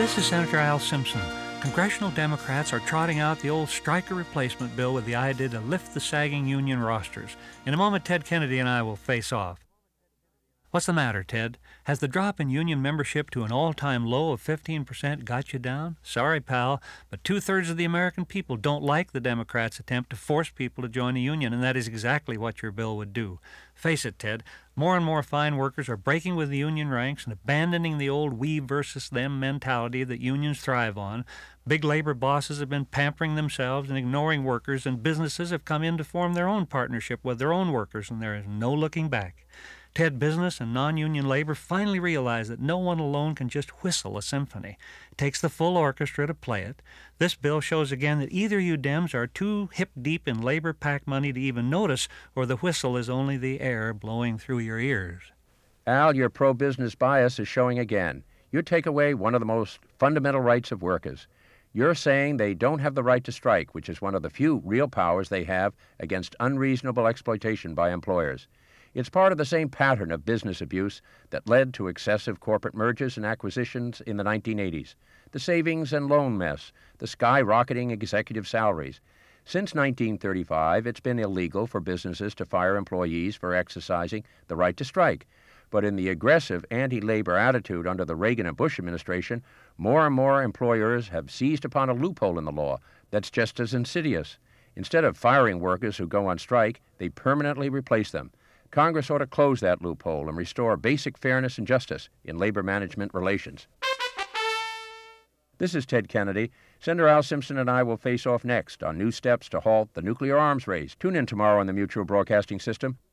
This is Senator Al Simpson. Congressional Democrats are trotting out the old striker replacement bill with the idea to lift the sagging union rosters. In a moment, Ted Kennedy and I will face off. What's the matter, Ted? Has the drop in union membership to an all-time low of 15% got you down? Sorry, pal, but 2/3 of the American people don't like the Democrats' attempt to force people to join a union, and that is exactly what your bill would do. Face it, Ted, more and more fine workers are breaking with the union ranks and abandoning the old we versus them mentality that unions thrive on. Big labor bosses have been pampering themselves and ignoring workers, and businesses have come in to form their own partnership with their own workers, and there is no looking back. Ted, business and non-union labor finally realize that no one alone can just whistle a symphony. It takes the full orchestra to play it. This bill shows again that either you Dems are too hip-deep in labor-pack money to even notice, or the whistle is only the air blowing through your ears. Al, your pro-business bias is showing again. You take away one of the most fundamental rights of workers. You're saying they don't have the right to strike, which is one of the few real powers they have against unreasonable exploitation by employers. It's part of the same pattern of business abuse that led to excessive corporate mergers and acquisitions in the 1980s, the savings and loan mess, the skyrocketing executive salaries. Since 1935, it's been illegal for businesses to fire employees for exercising the right to strike. But in the aggressive anti-labor attitude under the Reagan and Bush administration, more and more employers have seized upon a loophole in the law that's just as insidious. Instead of firing workers who go on strike, they permanently replace them. Congress ought to close that loophole and restore basic fairness and justice in labor management relations. This is Ted Kennedy. Senator Al Simpson and I will face off next on new steps to halt the nuclear arms race. Tune in tomorrow on the Mutual Broadcasting System.